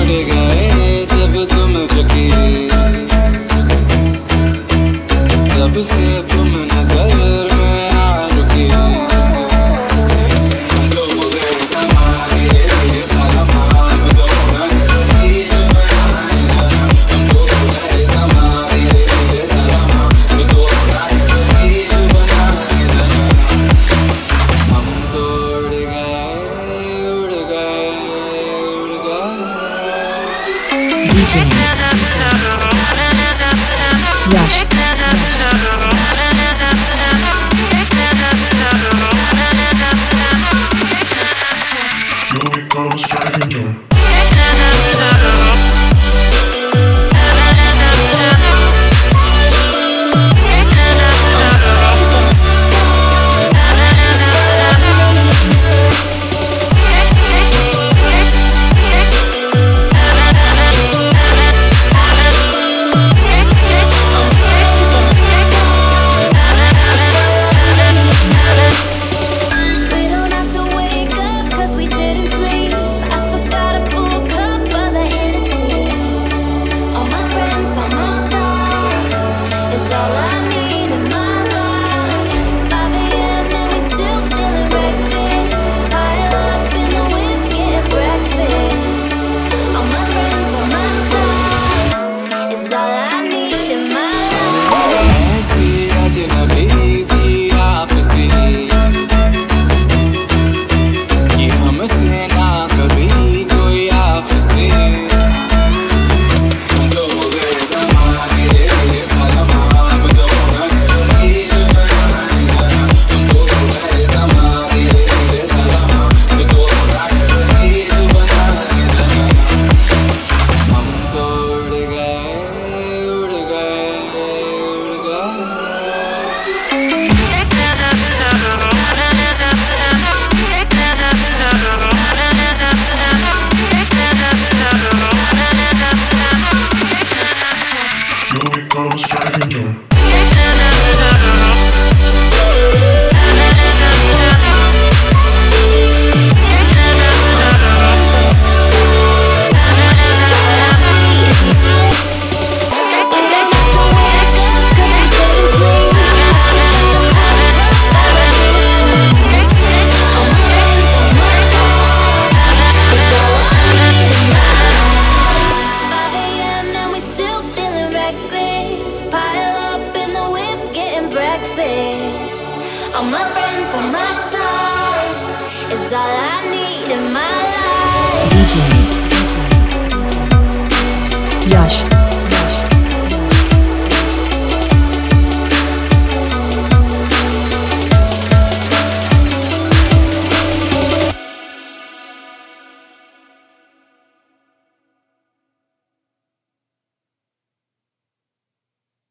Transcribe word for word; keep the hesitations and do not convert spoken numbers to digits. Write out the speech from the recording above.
गए जब तुम झुकी, तब से तुम नजर में आ रुकी। हम तो हो गए समाधि रे सलमा, अब तो होना सही जो बनाए जरा। हम तो हो गए समाधि रे सलमा, अब तो होना सही जो बनाए जरा। हम तो उड़ गए उड़ गए उड़ गए। D J Yash Here we come, striking joy. Striking joy. All my friends by my side is all I need in my life. D J Yash